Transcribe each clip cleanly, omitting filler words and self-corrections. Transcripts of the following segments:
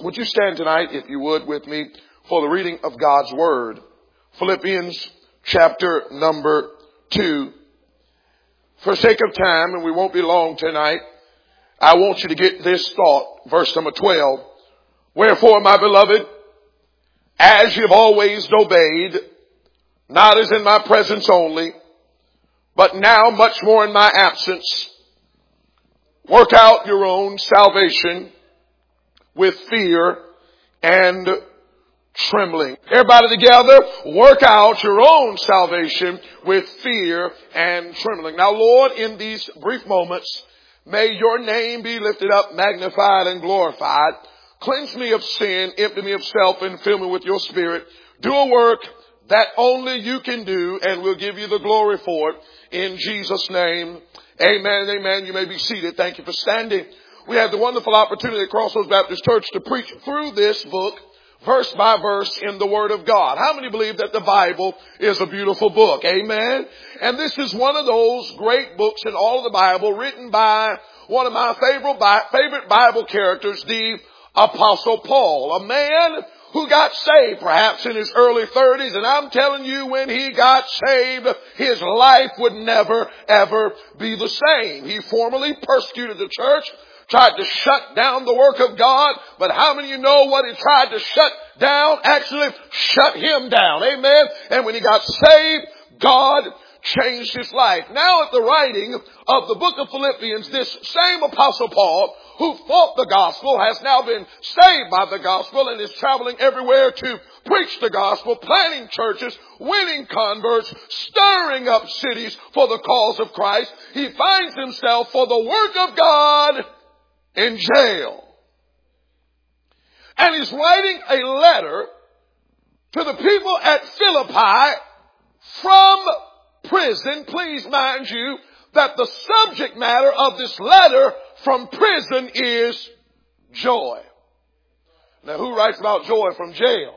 Would you stand tonight, if you would, with me for the reading of God's Word? Philippians chapter number 2. For sake of time, and we won't be long tonight, I want you to get this thought. Verse number 12. Wherefore, my beloved, as you've always obeyed, not as in my presence only, but now much more in my absence, work out your own salvation with fear and trembling. Everybody together, work out your own salvation with fear and trembling. Now, Lord, in these brief moments, may your name be lifted up, magnified, and glorified. Cleanse me of sin, empty me of self, and fill me with your Spirit. Do a work that only you can do, and we'll give you the glory for it. In Jesus' name, amen and amen. You may be seated. Thank you for standing. We had the wonderful opportunity at Crossroads Baptist Church to preach through this book, verse by verse, in the Word of God. How many believe that the Bible is a beautiful book? Amen. And this is one of those great books in all of the Bible written by one of my favorite Bible characters, the Apostle Paul, a man who got saved perhaps in his early 30s. And I'm telling you, when he got saved, his life would never, ever be the same. He formerly persecuted the church, tried to shut down the work of God. But how many of you know what he tried to shut down actually shut him down? Amen. And when he got saved, God changed his life. Now at the writing of the book of Philippians, this same Apostle Paul, who fought the gospel, has now been saved by the gospel and is traveling everywhere to preach the gospel, planting churches, winning converts, stirring up cities for the cause of Christ. He finds himself, for the work of God, in jail. And he's writing a letter to the people at Philippi from prison. Please mind you that the subject matter of this letter from prison is joy. Now, who writes about joy from jail?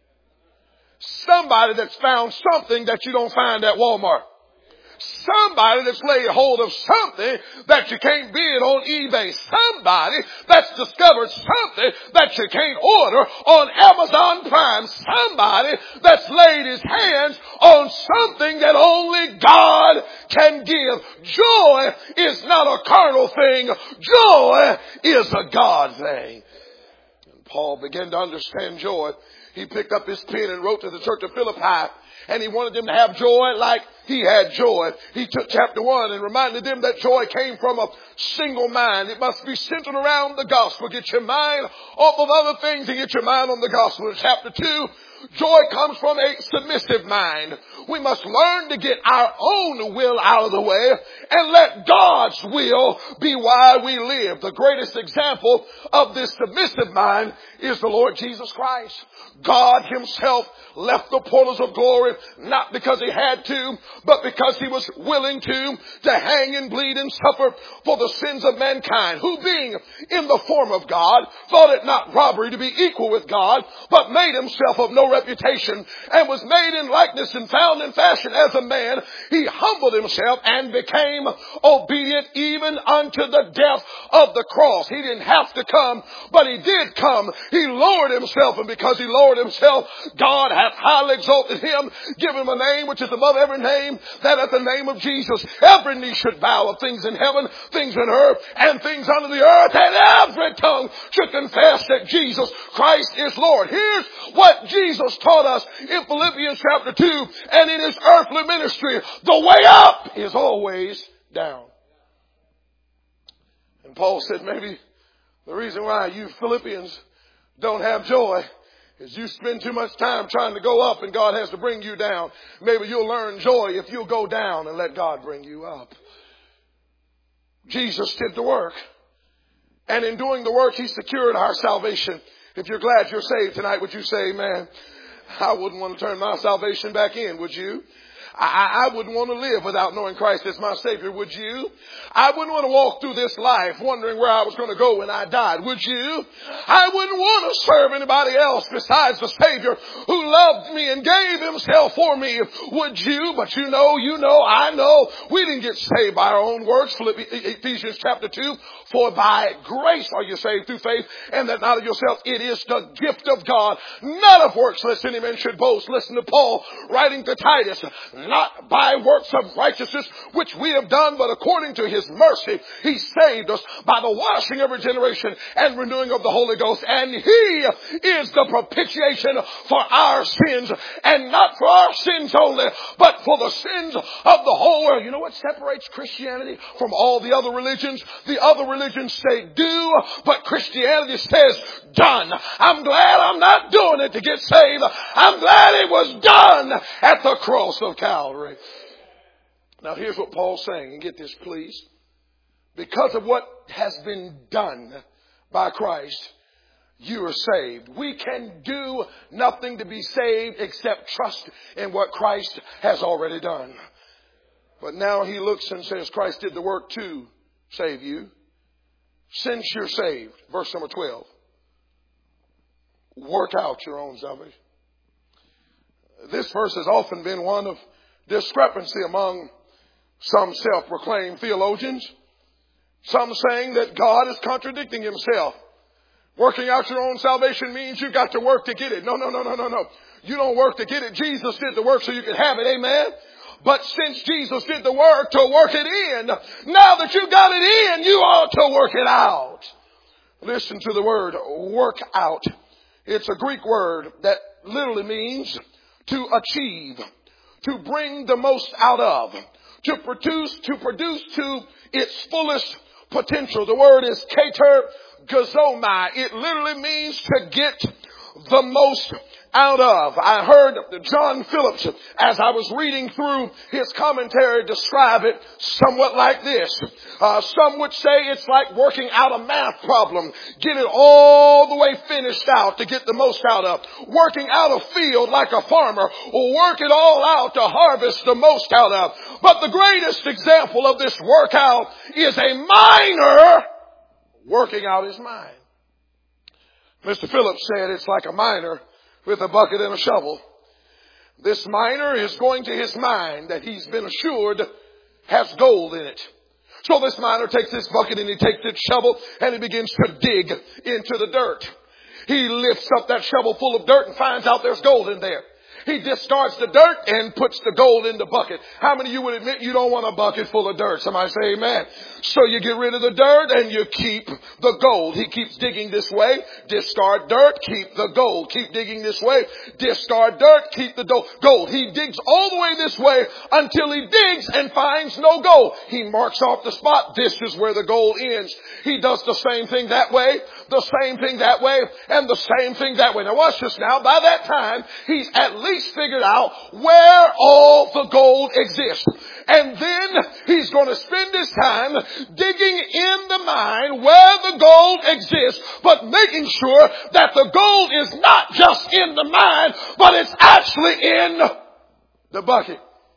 Somebody that's found something that you don't find at Walmart. Somebody that's laid hold of something that you can't bid on eBay. Somebody that's discovered something that you can't order on Amazon Prime. Somebody that's laid his hands on something that only God can give. Joy is not a carnal thing. Joy is a God thing. And Paul began to understand joy. He picked up his pen and wrote to the church of Philippi. And he wanted them to have joy like he had joy. He took chapter 1 and reminded them that joy came from a single mind. It must be centered around the gospel. Get your mind off of other things and get your mind on the gospel. In chapter 2, joy comes from a submissive mind. We must learn to get our own will out of the way and let God's will be why we live. The greatest example of this submissive mind is the Lord Jesus Christ. God himself left the portals of glory, not because he had to, but because he was willing to hang and bleed and suffer for the sins of mankind, who being in the form of God, thought it not robbery to be equal with God, but made himself of no reputation, and was made in likeness and found in fashion as a man. He humbled himself and became obedient even unto the death of the cross. He didn't have to come, but he did come. He lowered himself, and because he lowered himself, God hath highly exalted him, given him a name which is above every name, that at the name of Jesus every knee should bow, of things in heaven, things in earth, and things under the earth, and every tongue should confess that Jesus Christ is Lord. Here's what Jesus taught us in Philippians chapter 2 and in his earthly ministry. The way up is always down. And Paul said maybe the reason why you Philippians don't have joy is you spend too much time trying to go up and God has to bring you down. Maybe you'll learn joy if you'll go down and let God bring you up. Jesus did the work. And in doing the work, he secured our salvation. If you're glad you're saved tonight, would you say amen? I wouldn't want to turn my salvation back in, would you? I wouldn't want to live without knowing Christ as my Savior, would you? I wouldn't want to walk through this life wondering where I was going to go when I died, would you? I wouldn't want to serve anybody else besides the Savior who loved me and gave himself for me, would you? But you know, I know, we didn't get saved by our own works. Ephesians chapter 2, for by grace are you saved through faith, and that not of yourself, it is the gift of God, not of works, lest any man should boast. Listen to Paul writing to Titus, not by works of righteousness which we have done, but according to his mercy, he saved us by the washing of regeneration and renewing of the Holy Ghost. And he is the propitiation for our sins, and not for our sins only, but for the sins of the whole world. You know what separates Christianity from all the other religions? The other religions say do, but Christianity says done. I'm glad I'm not doing it to get saved. I'm glad it was done at the cross of Calvary. Now here's what Paul's saying, and get this please. Because of what has been done by Christ, you are saved. We can do nothing to be saved except trust in what Christ has already done. But now he looks and says Christ did the work to save you. Since you're saved, verse number 12, work out your own salvation. This verse has often been one of discrepancy among some self-proclaimed theologians. Some saying that God is contradicting himself. Working out your own salvation means you got to work to get it. No. You don't work to get it. Jesus did the work so you can have it. Amen. But since Jesus did the work to work it in, now that you got it in, you ought to work it out. Listen to the word work out. It's a Greek word that literally means to achieve, to bring the most out of, to produce to its fullest potential. The word is katergazomai. It literally means to get the most out of. I heard John Phillips, as I was reading through his commentary, describe it somewhat like this. Some would say it's like working out a math problem. Get it all the way finished out to get the most out of. Working out a field like a farmer will work it all out to harvest the most out of. But the greatest example of this workout is a miner working out his mind. Mr. Phillips said it's like a miner with a bucket and a shovel. This miner is going to his mine that he's been assured has gold in it. So this miner takes this bucket and he takes this shovel and he begins to dig into the dirt. He lifts up that shovel full of dirt and finds out there's gold in there. He discards the dirt and puts the gold in the bucket. How many of you would admit you don't want a bucket full of dirt? Somebody say amen. So you get rid of the dirt and you keep the gold. He keeps digging this way. Discard dirt, keep the gold. Keep digging this way. Discard dirt, keep the gold. He digs all the way this way until he digs and finds no gold. He marks off the spot. This is where the gold ends. He does the same thing that way, the same thing that way, and the same thing that way. Now watch this now. By that time, he's at least figured out where all the gold exists. And then he's going to spend his time digging in the mine where the gold exists, but making sure that the gold is not just in the mine, but it's actually in the bucket.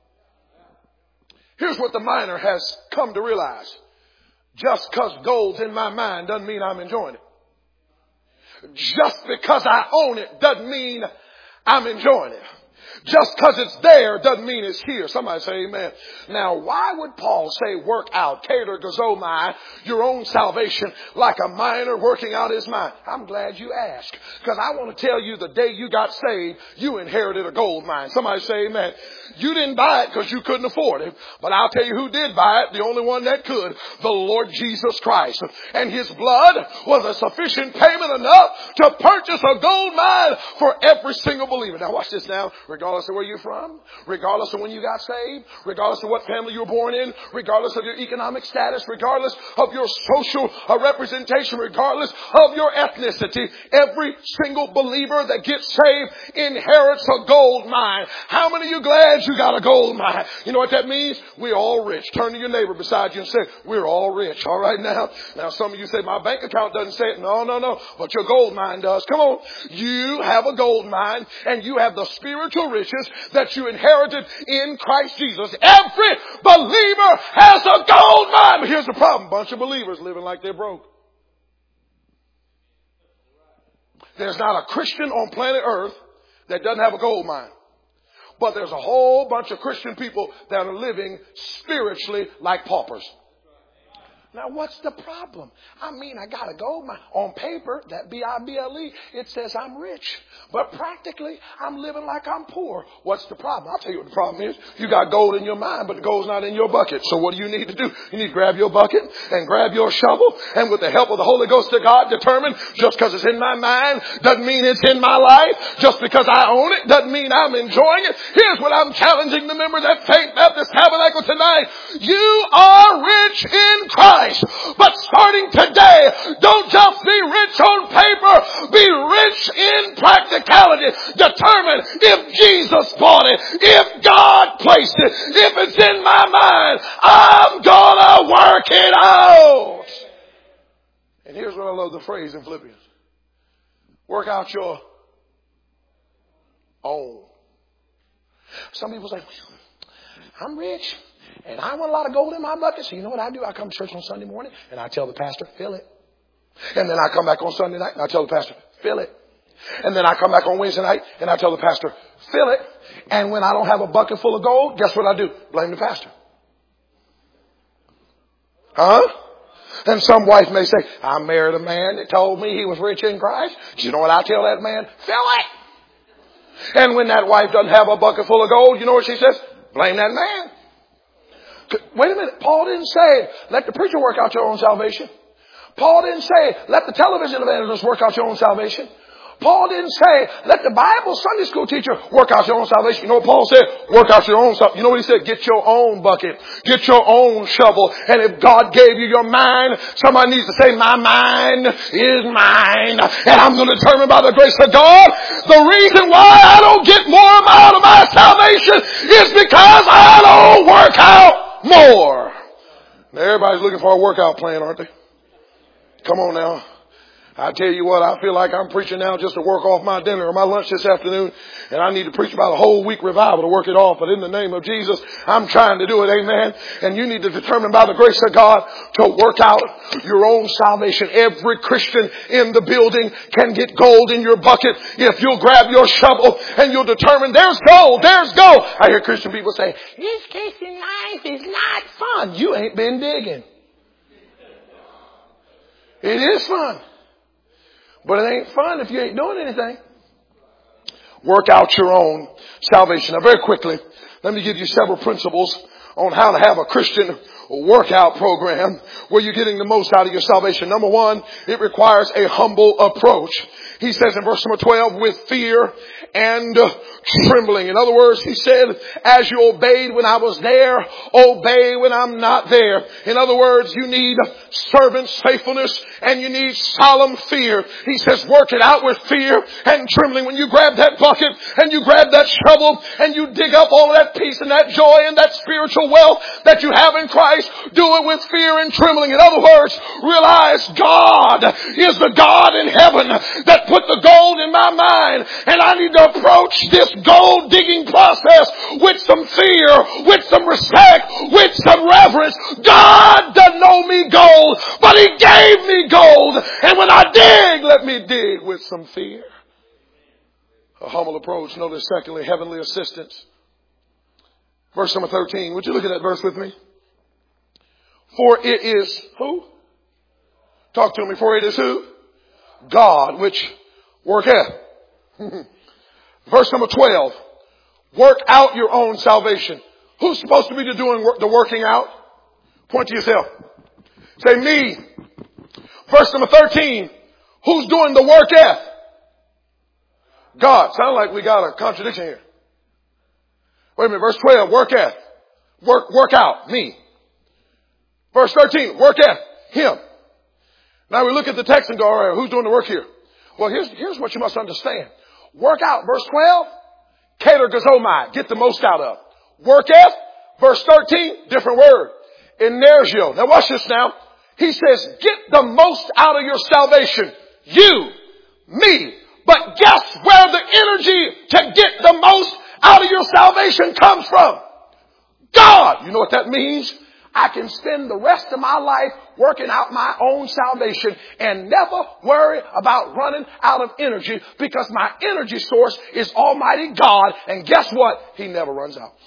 Here's what the miner has come to realize. Just because gold's in my mine doesn't mean I'm enjoying it. Just because I own it doesn't mean I'm enjoying it. Just because it's there doesn't mean it's here. Somebody say amen. Now, why would Paul say work out, katergazomai, your own salvation, like a miner working out his mind? I'm glad you asked, because I want to tell you the day you got saved, you inherited a gold mine. Somebody say amen. You didn't buy it because you couldn't afford it, but I'll tell you who did buy it, the only one that could, the Lord Jesus Christ. And his blood was a sufficient payment enough to purchase a gold mine for every single believer. Now watch this now. Regardless of where you're from, regardless of when you got saved, regardless of what family you were born in, regardless of your economic status, regardless of your social representation, regardless of your ethnicity, every single believer that gets saved inherits a gold mine. How many of you glad you got a gold mine? You know what that means? We're all rich. Turn to your neighbor beside you and say, we're all rich. All right now. Now some of you say, my bank account doesn't say it. No. But your gold mine does. Come on. You have a gold mine and you have the spiritual riches that you inherited in Christ Jesus. Every believer has a gold mine. But here's the problem. Bunch of believers living like they're broke. There's not a Christian on planet Earth that doesn't have a gold mine. But there's a whole bunch of Christian people that are living spiritually like paupers. Now, what's the problem? I mean, I got a gold mine. On paper, that B-I-B-L-E, it says I'm rich. But practically, I'm living like I'm poor. What's the problem? I'll tell you what the problem is. You got gold in your mind, but the gold's not in your bucket. So what do you need to do? You need to grab your bucket and grab your shovel. And with the help of the Holy Ghost of God, determine just because it's in my mind doesn't mean it's in my life. Just because I own it doesn't mean I'm enjoying it. Here's what I'm challenging the members at Faith Baptist Tabernacle tonight. You are rich in Christ. But starting today, don't just be rich on paper, be rich in practicality. Determine if Jesus bought it, if God placed it, if it's in my mind, I'm gonna work it out. And here's what I love the phrase in Philippians. Work out your own. Some people say, I'm rich. And I want a lot of gold in my bucket. So you know what I do? I come to church on Sunday morning and I tell the pastor, fill it. And then I come back on Sunday night and I tell the pastor, fill it. And then I come back on Wednesday night and I tell the pastor, fill it. And when I don't have a bucket full of gold, guess what I do? Blame the pastor. Huh? And some wife may say, I married a man that told me he was rich in Christ. Do you know what I tell that man? Fill it. And when that wife doesn't have a bucket full of gold, you know what she says? Blame that man. Wait a minute. Paul didn't say, let the preacher work out your own salvation. Paul didn't say, let the television evangelist work out your own salvation. Paul didn't say, let the Bible Sunday school teacher work out your own salvation. You know what Paul said? Work out your own salvation. You know what he said? Get your own bucket. Get your own shovel. And if God gave you your mind, somebody needs to say, my mind is mine. And I'm going to determine by the grace of God. The reason why I don't get more out of my salvation is because I don't work out more. Now, everybody's looking for a workout plan, aren't they? Come on now. I tell you what, I feel like I'm preaching now just to work off my dinner or my lunch this afternoon. And I need to preach about a whole week revival to work it off. But in the name of Jesus, I'm trying to do it. Amen. And you need to determine by the grace of God to work out your own salvation. Every Christian in the building can get gold in your bucket if you'll grab your shovel and you'll determine there's gold. There's gold. I hear Christian people say, this Christian life is not fun. You ain't been digging. It is fun. But it ain't fun if you ain't doing anything. Work out your own salvation. Now, very quickly, let me give you several principles on how to have a Christian workout program where you're getting the most out of your salvation. Number one, it requires a humble approach. He says in verse number 12, with fear and trembling. In other words, he said, as you obeyed when I was there, obey when I'm not there. In other words, you need servant faithfulness and you need solemn fear. He says, work it out with fear and trembling. When you grab that bucket and you grab that shovel and you dig up all of that peace and that joy and that spiritual wealth that you have in Christ, do it with fear and trembling. In other words, realize God is the God in heaven that put the gold in my mind, and I need to approach this gold digging process with some fear, with some respect, with some reverence. God doesn't owe me gold, but He gave me gold, and when I dig, let me dig with some fear. A humble approach. Notice secondly, heavenly assistance. Verse number 13. Would you look at that verse with me? For it is who? Talk to me. For it is who? God, which worketh. Verse number 12. Work out your own salvation. Who's supposed to be doing the working out? Point to yourself. Say me. Verse number 13. Who's doing the worketh? God. Sound like we got a contradiction here. Wait a minute. Verse 12. Worketh. Work out. Me. Verse 13. Worketh. Him. Now we look at the text and go, all right, who's doing the work here? Well, here's what you must understand. Work out. Verse 12. Cater gazomai. Get the most out of. Worketh. Verse 13. Different word. Inergio. Now watch this now. He says, get the most out of your salvation. You. Me. But guess where the energy to get the most out solution comes from God. You know what that means? I can spend the rest of my life working out my own salvation and never worry about running out of energy because my energy source is Almighty God. And guess what? He never runs out.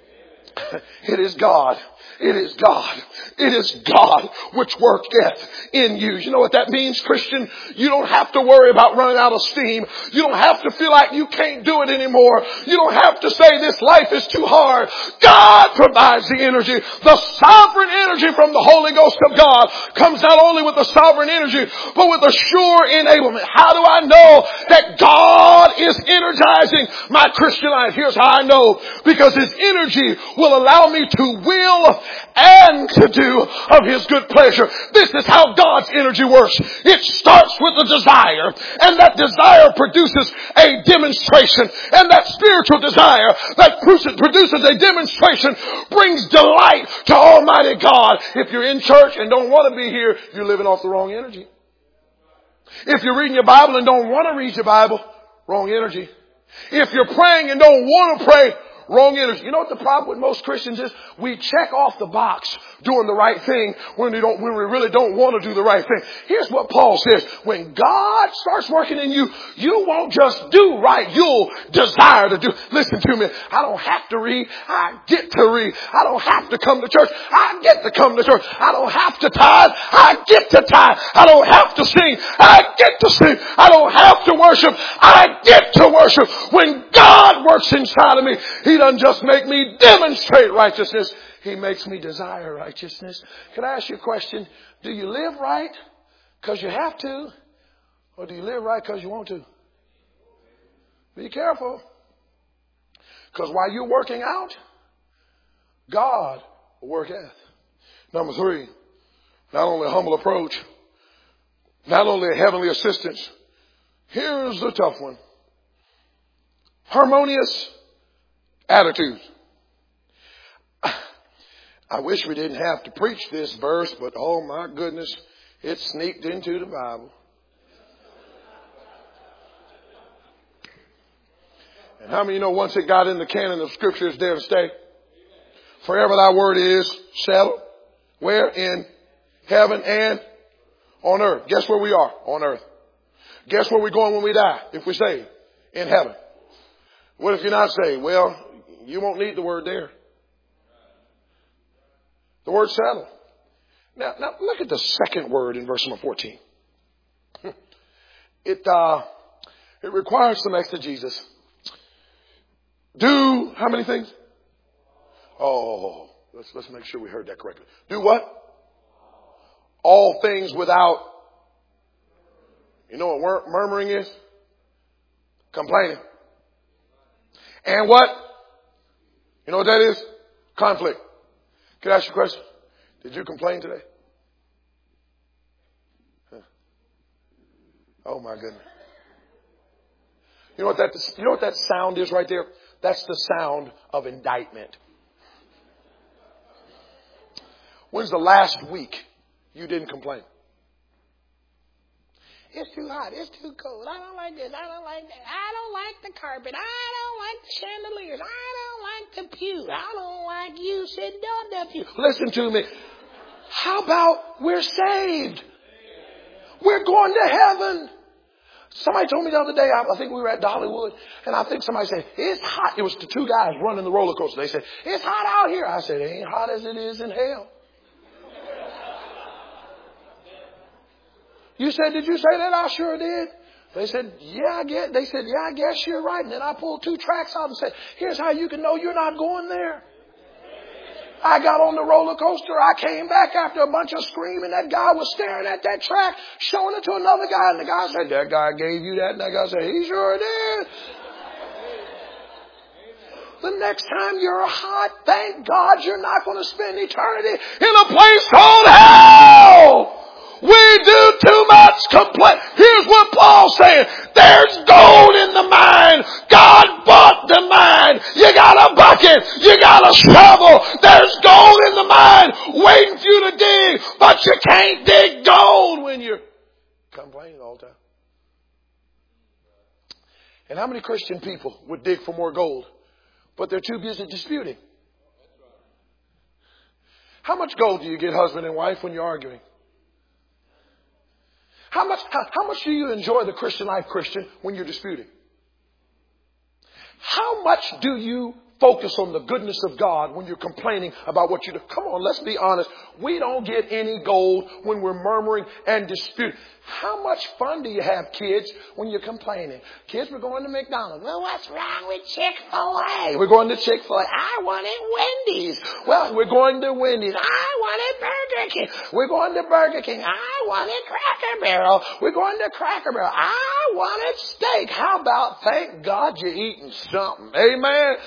It is God. It is God. It is God which worketh in you. You know what that means, Christian? You don't have to worry about running out of steam. You don't have to feel like you can't do it anymore. You don't have to say this life is too hard. God provides the energy. The sovereign energy from the Holy Ghost of God comes not only with the sovereign energy, but with a sure enablement. How do I know that God is energizing my Christian life? Here's how I know. Because His energy will allow me to will and to do of His good pleasure. This is how God's energy works. It starts with a desire, and that desire produces a demonstration, and that spiritual desire that produces a demonstration brings delight to Almighty God. If you're in church and don't want to be here, you're living off the wrong energy. If you're reading your Bible and don't want to read your Bible, wrong energy. If you're praying and don't want to pray, wrong energy. You know what the problem with most Christians is? We check off the box doing the right thing when we really don't want to do the right thing. Here's what Paul says. When God starts working in you, you won't just do right. You'll desire to do. Listen to me. I don't have to read. I get to read. I don't have to come to church. I get to come to church. I don't have to tithe. I get to tithe. I don't have to sing. I get to sing. I don't have to worship. I get to worship. When God works inside of me, He doesn't just make me demonstrate righteousness. He makes me desire righteousness. Can I ask you a question? Do you live right because you have to? Or do you live right because you want to? Be careful. Because while you're working out, God worketh. Number 3, not only a humble approach, not only a heavenly assistance. Here's the tough one. Harmonious attitudes. I wish we didn't have to preach this verse, but oh my goodness, it sneaked into the Bible. And how many know once it got in the canon of Scripture, it's there to stay? Forever thy word is settled. Where? In heaven and on earth. Guess where we are? On earth. Guess where we're going when we die, if we're saved? In heaven. What if you're not saved? Well, you won't need the word there. The word settle. Now look at the second word in verse number 14. It requires some exegesis. Do how many things? Oh, let's make sure we heard that correctly. Do what? All things without. You know what murmuring is? Complaining. And what? You know what that is? Conflict. Can I ask you a question? Did you complain today? Huh. Oh my goodness. You know what that sound is right there? That's the sound of indictment. When's the last week you didn't complain? It's too hot. It's too cold. I don't like this. I don't like that. I don't like the carpet. I don't like the chandeliers. I don't like the pew. I don't like you sitting on the pew. Listen to me. How about we're saved? We're going to heaven. Somebody told me the other day, I think we were at Dollywood, and I think somebody said, it's hot. It was the 2 guys running the roller coaster. They said, it's hot out here. I said, it ain't hot as it is in hell. You said, did you say that? I sure did. They said, yeah, I guess you're right. And then I pulled 2 tracks out and said, here's how you can know you're not going there. I got on the roller coaster. I came back after a bunch of screaming. That guy was staring at that track, showing it to another guy. And the guy said, that guy gave you that? And that guy said, he sure did. The next time you're hot, thank God you're not going to spend eternity in a place called hell. We do too much complain. Here's what Paul's saying. There's gold in the mine. God bought the mine. You got a bucket. You got a shovel. There's gold in the mine waiting for you to dig. But you can't dig gold when you're complaining all the time. And how many Christian people would dig for more gold but they're too busy disputing. How much gold do you get, husband and wife, when you're arguing? How much do you enjoy the Christian life, Christian, when you're disputing? How much do you focus on the goodness of God when you're complaining about what you do? Come on, let's be honest. We don't get any gold when we're murmuring and disputing. How much fun do you have, kids, when you're complaining? Kids, we're going to McDonald's. Well, what's wrong with Chick-fil-A? We're going to Chick-fil-A. I wanted Wendy's. Well, we're going to Wendy's. I wanted Burger King. We're going to Burger King. I wanted Cracker Barrel. We're going to Cracker Barrel. I wanted steak. How about thank God you're eating something? Amen.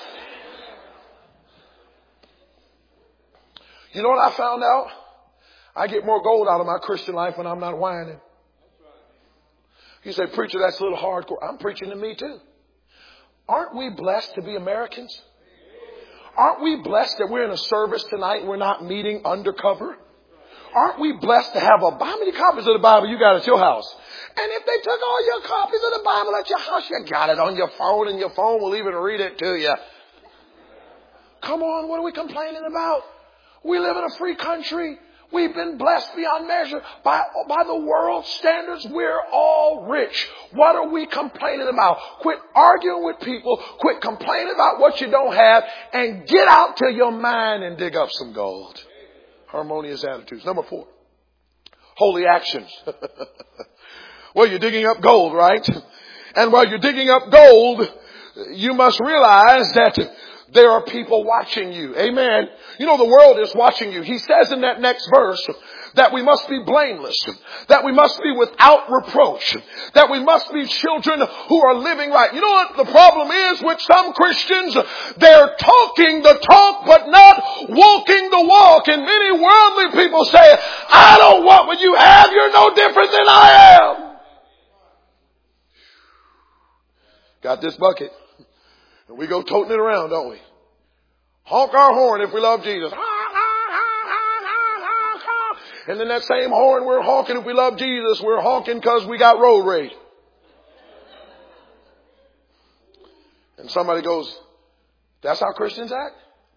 You know what I found out? I get more gold out of my Christian life when I'm not whining. You say, preacher, that's a little hardcore. I'm preaching to me too. Aren't we blessed to be Americans? Aren't we blessed that we're in a service tonight and we're not meeting undercover? Aren't we blessed to have how many copies of the Bible you got at your house? And if they took all your copies of the Bible at your house, you got it on your phone and your phone will even read it to you. Come on, what are we complaining about? We live in a free country. We've been blessed beyond measure. By the world standards, we're all rich. What are we complaining about? Quit arguing with people. Quit complaining about what you don't have. And get out to your mind and dig up some gold. Harmonious attitudes. Number 4. Holy actions. Well, you're digging up gold, right? And while you're digging up gold, you must realize that there are people watching you. Amen. You know, the world is watching you. He says in that next verse that we must be blameless, that we must be without reproach, that we must be children who are living right. You know what the problem is with some Christians? They're talking the talk but not walking the walk. And many worldly people say, I don't want what you have. You're no different than I am. Got this bucket. And we go toting it around, don't we? Honk our horn if we love Jesus. And then that same horn we're honking if we love Jesus, we're honking because we got road rage. And somebody goes, that's how Christians act?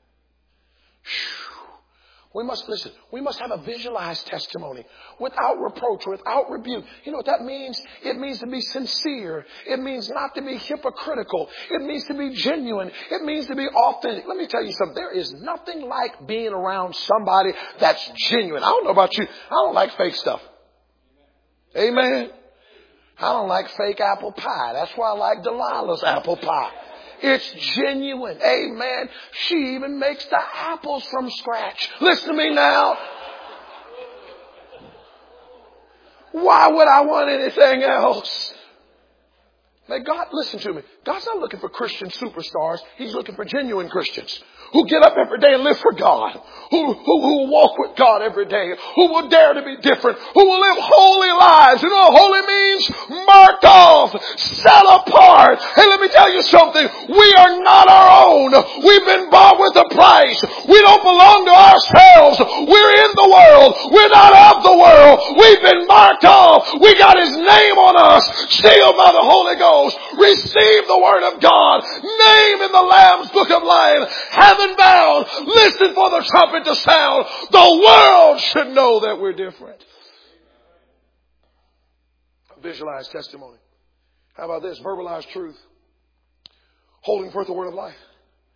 We must listen. We must have a visualized testimony without reproach, without rebuke. You know what that means? It means to be sincere. It means not to be hypocritical. It means to be genuine. It means to be authentic. Let me tell you something. There is nothing like being around somebody that's genuine. I don't know about you. I don't like fake stuff. Amen. I don't like fake apple pie. That's why I like Delilah's apple pie. It's genuine. Amen. She even makes the apples from scratch. Listen to me now. Why would I want anything else? May God, listen to me. God's not looking for Christian superstars. He's looking for genuine Christians who get up every day and live for God, who walk with God every day, who will dare to be different, who will live holy lives. You know what holy means? Marked off, set apart. Hey, let me tell you something. We are not our own. We've been bought with a price. We don't belong to ourselves. We're in the world. We're not of the world. We've been marked off. We got His name on us, sealed by the Holy Ghost. Receive the Word of God. Name in the Lamb's Book of Life. Heaven bound. Listen for the trumpet to sound. The world should know that we're different. Visualize testimony. How about this? Verbalize truth. Holding forth the word of life.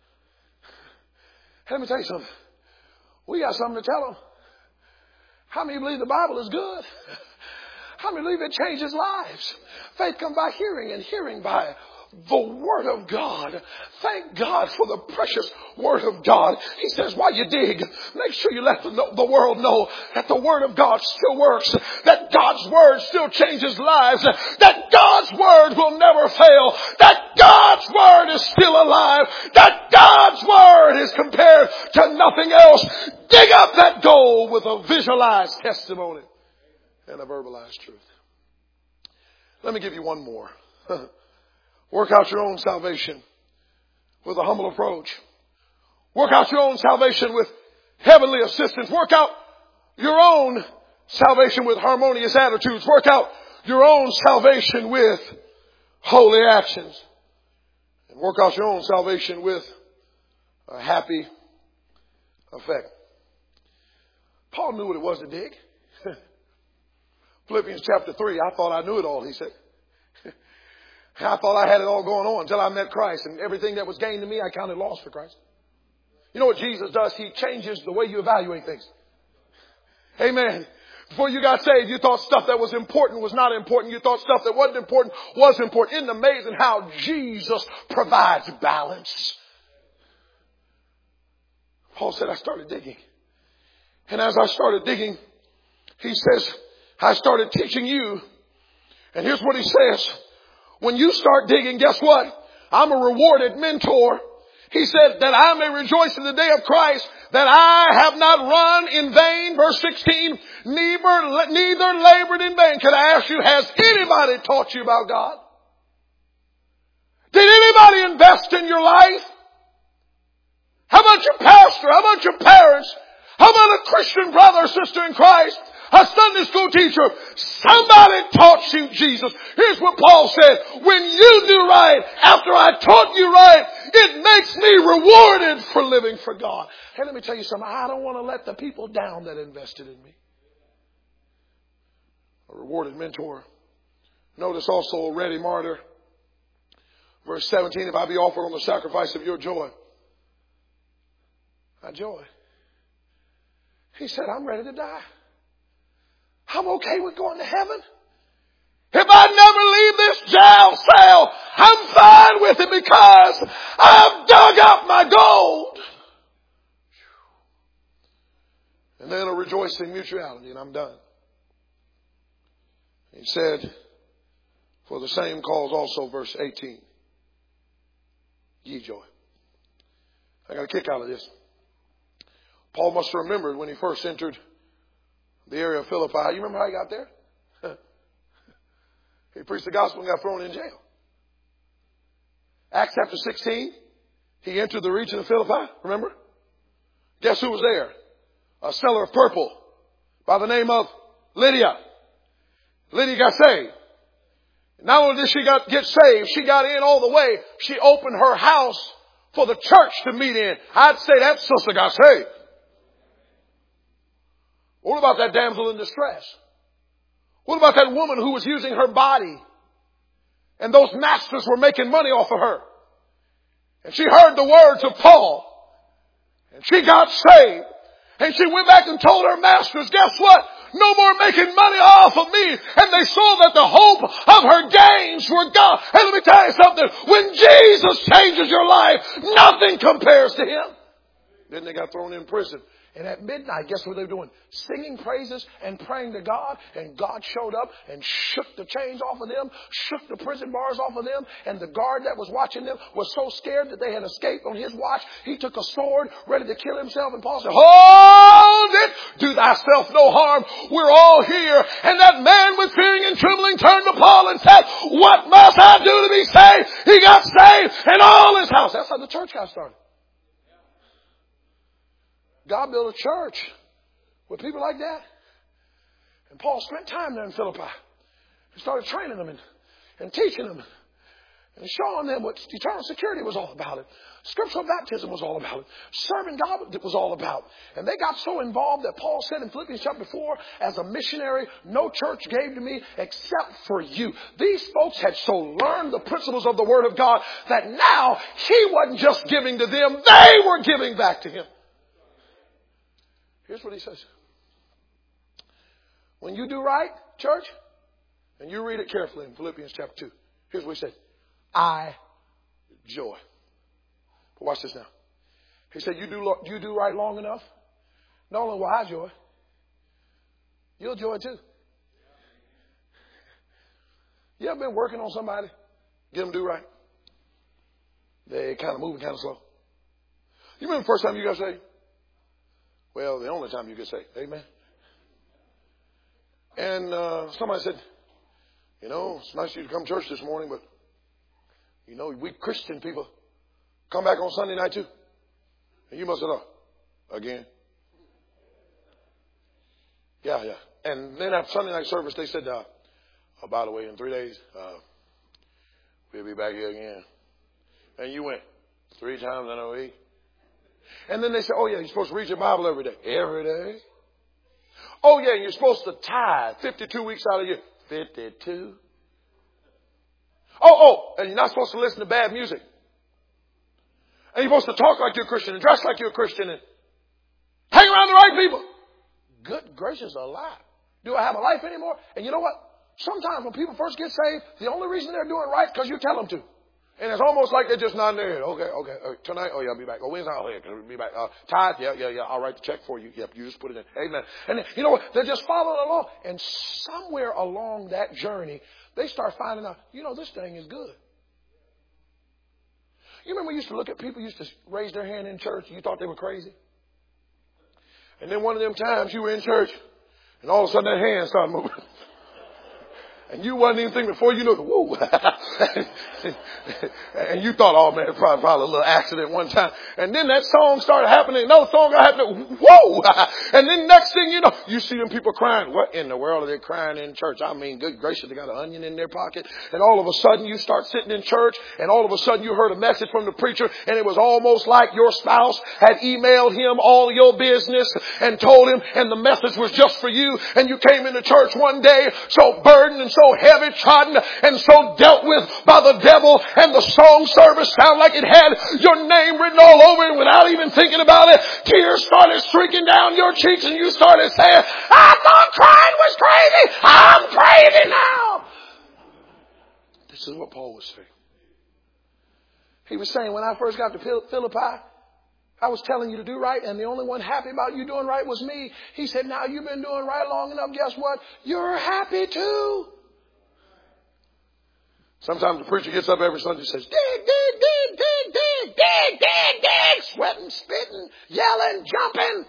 Hey, let me tell you something. We got something to tell them. How many believe the Bible is good? How many believe it changes lives? Faith comes by hearing, and hearing by the Word of God. Thank God for the precious Word of God. He says, while you dig, make sure you let the world know that the Word of God still works, that God's Word still changes lives, that God's Word will never fail, that God's Word is still alive, that God's Word is compared to nothing else. Dig up that gold with a visualized testimony and a verbalized truth. Let me give you one more. Work out your own salvation with a humble approach. Work out your own salvation with heavenly assistance. Work out your own salvation with harmonious attitudes. Work out your own salvation with holy actions. And work out your own salvation with a happy effect. Paul knew what it was to dig. Philippians chapter 3, I thought I knew it all, he said. I thought I had it all going on until I met Christ, and everything that was gained to me, I counted loss for Christ. You know what Jesus does? He changes the way you evaluate things. Amen. Before you got saved, you thought stuff that was important was not important. You thought stuff that wasn't important was important. Isn't it amazing how Jesus provides balance? Paul said, I started digging. And as I started digging, he says, I started teaching you. And here's what he says. When you start digging, guess what? I'm a rewarded mentor. He said that I may rejoice in the day of Christ, that I have not run in vain. Verse 16, neither labored in vain. Can I ask you, has anybody taught you about God? Did anybody invest in your life? How about your pastor? How about your parents? How about a Christian brother or sister in Christ? A Sunday school teacher? Somebody taught you Jesus. Here's what Paul said. When you do right, after I taught you right, it makes me rewarded for living for God. Hey, let me tell you something. I don't want to let the people down that invested in me. A rewarded mentor. Notice also a ready martyr. Verse 17, if I be offered on the sacrifice of your joy, my joy. He said, I'm ready to die. I'm okay with going to heaven. If I never leave this jail cell, I'm fine with it because I've dug up my gold. And then a rejoicing mutuality, and I'm done. He said, for the same cause also, verse 18, ye joy. I got a kick out of this. Paul must have remembered when he first entered the area of Philippi. You remember how he got there? He preached the gospel and got thrown in jail. Acts chapter 16, he entered the region of Philippi. Remember? Guess who was there? A seller of purple by the name of Lydia. Lydia got saved. Not only did she get saved, she got in all the way. She opened her house for the church to meet in. I'd say that sister got saved. What about that damsel in distress? What about that woman who was using her body and those masters were making money off of her? And she heard the words of Paul and she got saved. And she went back and told her masters, guess what? No more making money off of me. And they saw that the hope of her gains were gone. And let me tell you something. When Jesus changes your life, nothing compares to Him. Then they got thrown in prison. And at midnight, guess what they were doing? Singing praises and praying to God. And God showed up and shook the chains off of them, shook the prison bars off of them. And the guard that was watching them was so scared that they had escaped on his watch. He took a sword, ready to kill himself. And Paul said, hold it! Do thyself no harm. We're all here. And that man with fearing and trembling turned to Paul and said, what must I do to be saved? He got saved and all his house. That's how the church got started. God built a church with people like that. And Paul spent time there in Philippi. He started training them and teaching them and showing them what eternal security was all about. It. Scriptural baptism was all about it. Serving God was all about. And they got so involved that Paul said in Philippians chapter 4, as a missionary, no church gave to me except for you. These folks had so learned the principles of the Word of God that now he wasn't just giving to them, they were giving back to him. Here's what he says. When you do right, church, and you read it carefully in Philippians chapter 2, here's what he said. I joy. But watch this now. He said, you do right long enough, not only will I joy, you'll joy too. You ever been working on somebody, get them to do right? They kind of moving kind of slow. You remember the first time you got saved? Well, the only time you get saved. Amen. And somebody said, you know, it's nice of you to come to church this morning, but, you know, we Christian people come back on Sunday night too. And you must have thought, again? Yeah. And then after Sunday night service, they said, oh, by the way, in 3 days, we'll be back here again. And you went 3 times in a week. And then they say, oh yeah, you're supposed to read your Bible every day. Every day? Oh yeah, you're supposed to tithe 52 weeks out of the year. 52? And you're not supposed to listen to bad music. And you're supposed to talk like you're a Christian and dress like you're a Christian and hang around the right people. Good gracious alive. Do I have a life anymore? And you know what? Sometimes when people first get saved, the only reason they're doing right is because you tell them to. And it's almost like they're just nodding their head. Okay. Tonight, oh yeah, I'll be back. Oh, Wednesday, oh yeah, I'll be back. Tithe, yeah. I'll write the check for you. Yep, you just put it in. Amen. And you know what? They're just following along. And somewhere along that journey, they start finding out, this thing is good. You remember we used to look at people used to raise their hand in church and you thought they were crazy? And then one of them times you were in church and all of a sudden that hand started moving. And you wasn't even thinking before you know the woo. And you thought, oh man, probably a little accident one time. And then that song started happening. Another song got happening. Whoa. And then next thing you know, you see them people crying. What in the world are they crying in church? I mean, good gracious, they got an onion in their pocket. And all of a sudden you start sitting in church and all of a sudden you heard a message from the preacher and it was almost like your spouse had emailed him all your business and told him and the message was just for you. And you came into church one day so burdened and so heavy trodden and so dealt with by the devil, and the song service sounded like it had your name written all over it without even thinking about it. Tears started streaking down your cheeks and you started saying, I thought crying was crazy. I'm crazy now. This is what Paul was saying. He was saying, when I first got to Philippi, I was telling you to do right, and the only one happy about you doing right was me. He said, now you've been doing right long enough. Guess what? You're happy too. Sometimes the preacher gets up every Sunday and says, dig, sweating, spitting, yelling, jumping.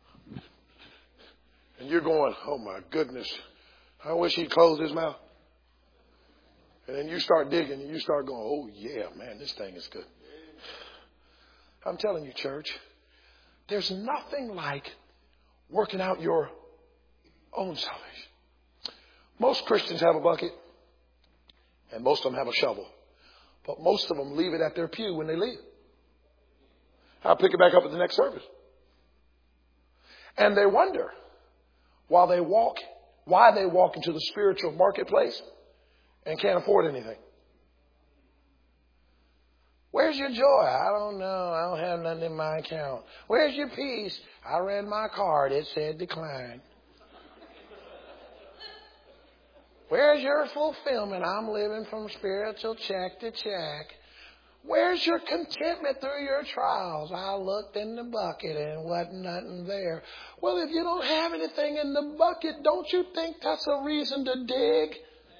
And you're going, oh my goodness, I wish he'd close his mouth. And then you start digging and you start going, oh yeah, man, this thing is good. I'm telling you, church, there's nothing like working out your own salvation. Most Christians have a bucket. And most of them have a shovel. But most of them leave it at their pew when they leave. I'll pick it back up at the next service. And they wonder why they walk into the spiritual marketplace and can't afford anything. Where's your joy? I don't know. I don't have nothing in my account. Where's your peace? I ran my card. It said decline. Where's your fulfillment? I'm living from spiritual check to check. Where's your contentment through your trials? I looked in the bucket and wasn't nothing there. Well, if you don't have anything in the bucket, don't you think that's a reason to dig?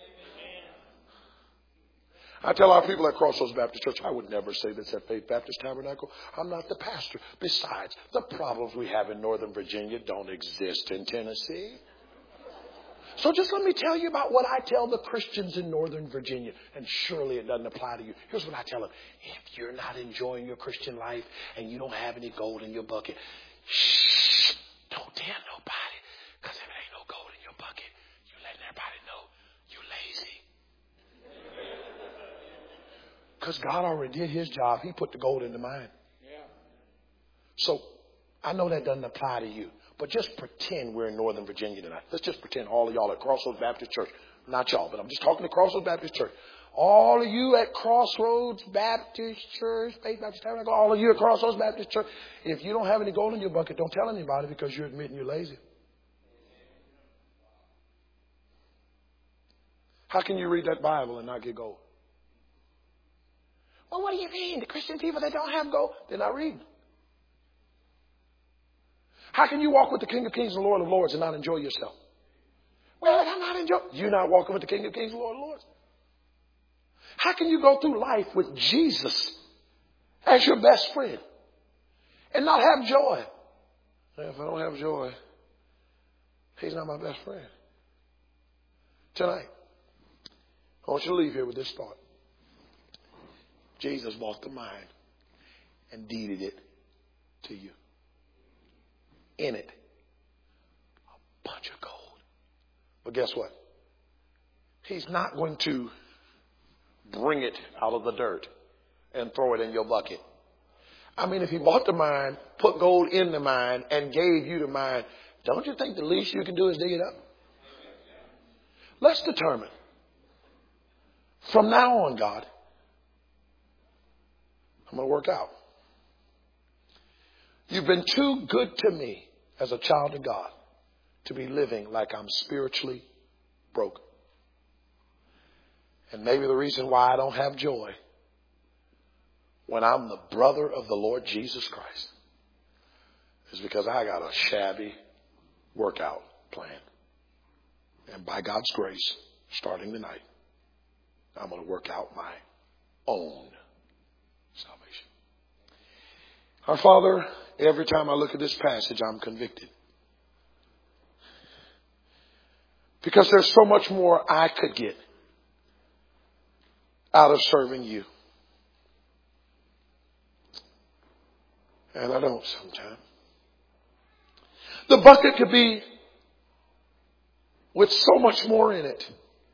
I tell our people at Crossroads Baptist Church, I would never say this at Faith Baptist Tabernacle. I'm not the pastor. Besides, the problems we have in Northern Virginia don't exist in Tennessee. So just let me tell you about what I tell the Christians in Northern Virginia. And surely it doesn't apply to you. Here's what I tell them. If you're not enjoying your Christian life and you don't have any gold in your bucket, shh, don't tell nobody. Because if there ain't no gold in your bucket, you're letting everybody know you're lazy. Because God already did his job. He put the gold into mine. Yeah. So I know that doesn't apply to you. But just pretend we're in Northern Virginia tonight. Let's just pretend all of y'all at Crossroads Baptist Church. Not y'all, but I'm just talking to Crossroads Baptist Church. All of you at Crossroads Baptist Church, Faith Baptist Tabernacle, all of you at Crossroads Baptist Church, if you don't have any gold in your bucket, don't tell anybody because you're admitting you're lazy. How can you read that Bible and not get gold? Well, what do you mean? The Christian people that don't have gold, they're not reading. How can you walk with the King of Kings and Lord of Lords and not enjoy yourself? Well, if I'm not enjoying, you're not walking with the King of Kings and Lord of Lords. How can you go through life with Jesus as your best friend and not have joy? If I don't have joy, he's not my best friend. Tonight, I want you to leave here with this thought. Jesus bought the mind and deeded it to you. In it, a bunch of gold. But guess what? He's not going to bring it out of the dirt and throw it in your bucket. I mean, if he bought the mine, put gold in the mine, and gave you the mine, don't you think the least you can do is dig it up? Let's determine. From now on, God, I'm going to work out. You've been too good to me as a child of God to be living like I'm spiritually broke. And maybe the reason why I don't have joy when I'm the brother of the Lord Jesus Christ is because I got a shabby workout plan. And by God's grace, starting tonight, I'm going to work out my own salvation. Our Father, every time I look at this passage, I'm convicted. Because there's so much more I could get out of serving you. And I don't sometimes. The bucket could be with so much more in it.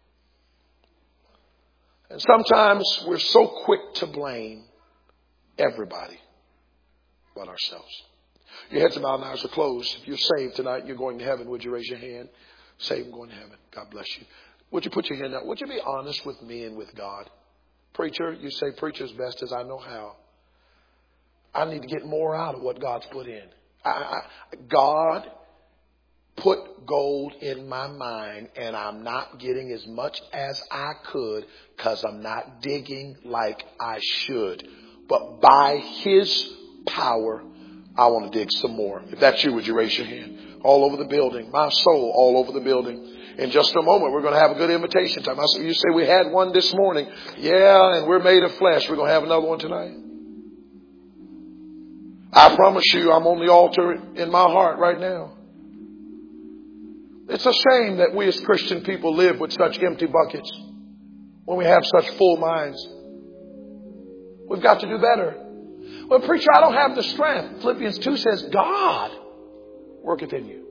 And sometimes we're so quick to blame everybody but ourselves. Your heads are bowed and eyes are closed. If you're saved tonight, you're going to heaven. Would you raise your hand? Saved, going to heaven. God bless you. Would you put your hand out? Would you be honest with me and with God? Preacher, you say preach as best as I know how. I need to get more out of what God's put in. God put gold in my mind, and I'm not getting as much as I could because I'm not digging like I should. But by His power, I want to dig some more. If that's you, would you raise your hand? All over the building. My soul all over the building. In just a moment, we're going to have a good invitation time. You say we had one this morning. Yeah, and we're made of flesh. We're going to have another one tonight. I promise you, I'm on the altar in my heart right now. It's a shame that we as Christian people live with such empty buckets when we have such full minds. We've got to do better. Well, preacher, I don't have the strength. Philippians 2 says, God worketh in you.